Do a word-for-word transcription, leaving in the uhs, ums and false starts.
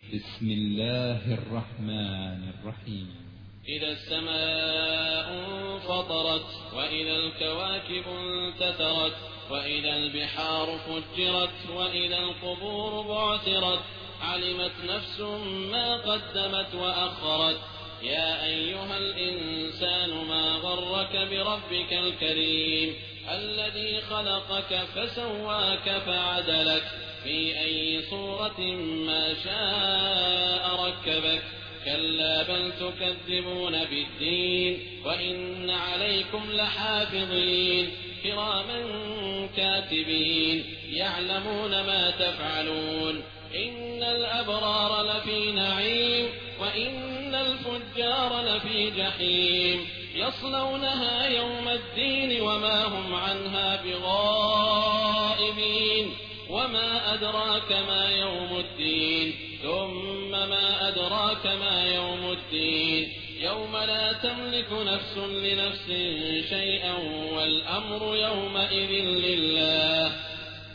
بسم الله الرحمن الرحيم. إذا السماء انفطرت وإذا الكواكب انتثرت وإذا البحار فجرت وإذا القبور بعثرت علمت نفس ما قدمت وأخرت. يا أيها الإنسان ما غرك بربك الكريم الذي خلقك فسواك فعدلك في أي صورة ما شاء ركبك. كلا بل تكذبون بالدين وإن عليكم لحافظين كراما كاتبين يعلمون ما تفعلون. إن الأبرار لفي نعيم وإن الفجار لفي جحيم يصلونها يوم الدين وما هم عنها بغائبين. وما أدراك ما يوم الدين ثم ما أدراك ما يوم الدين يوم لا تملك نفس لنفس شيئا والأمر يومئذ لله.